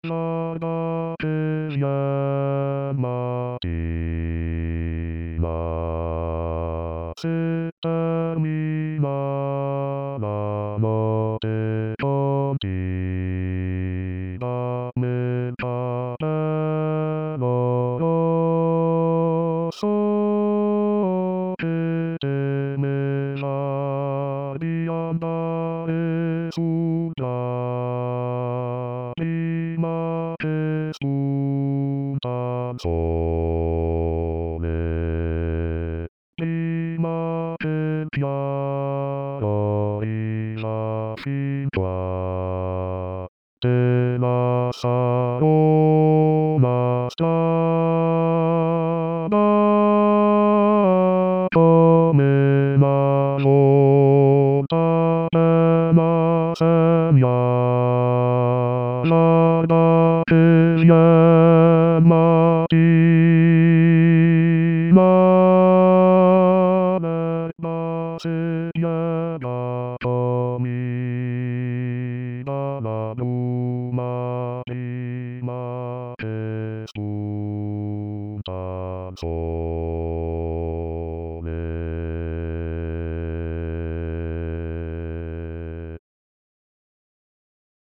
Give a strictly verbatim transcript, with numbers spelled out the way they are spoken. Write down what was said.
ラダクヤマティマスタミナナノテトティダメタラロロソケテメラリアダエスダリマケスタソレリマケピアロイラシトワテラサロマスタバトメマロタペマセミヤラダクヤマティマレバセヤガトミダラドマティマケスタソ